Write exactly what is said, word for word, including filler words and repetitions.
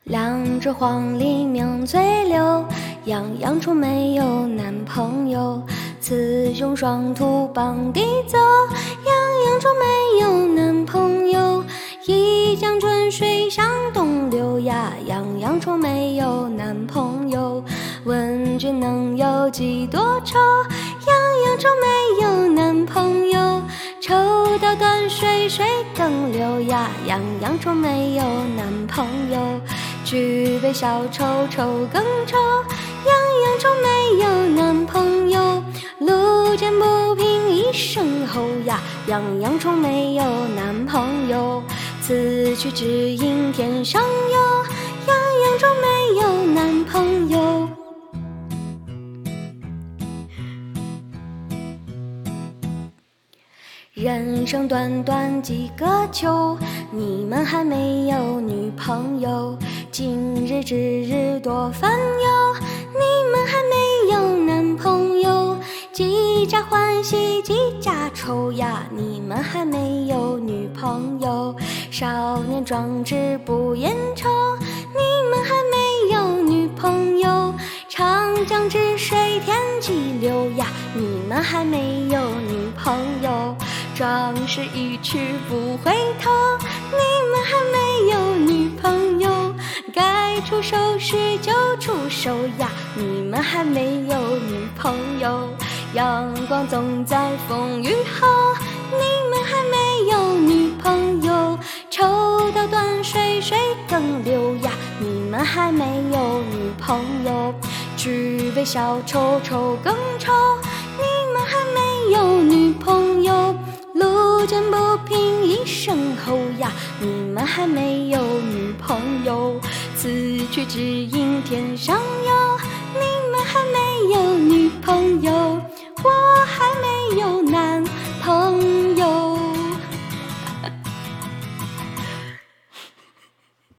两只黄鹂鸣翠柳，样样虫没有男朋友。雌雄双兔傍地走，样样虫没有男朋友。一江春水向东流呀，样样虫没有男朋友。问君能有几多愁，样样虫没有男朋友。抽刀断水水更流呀，样样虫没有男朋友。举杯消愁愁更愁，样样虫没有男朋友。路见不平一声吼呀，样样虫没有男朋友。此去只应天上有，样样虫没有男朋友。人生短短几个秋，你们还没有女朋友。今日之日多烦忧，你们还没有男朋友。几家欢喜几家愁呀，你们还没有女朋友。少年壮志不言愁，你们还没有女朋友。长江之水天际流呀，你们还没有女朋友。壮士一去不回头，你们还没有女朋友。该出手时就出手呀，你们还没有女朋友。阳光总在风雨后，你们还没有女朋友。抽刀断水水更流呀，你们还没有女朋友。举杯消愁愁更愁，你们还没有女朋友。路见不平一声吼呀，你们还没有女朋友。此去只应天上有，你们还没有女朋友。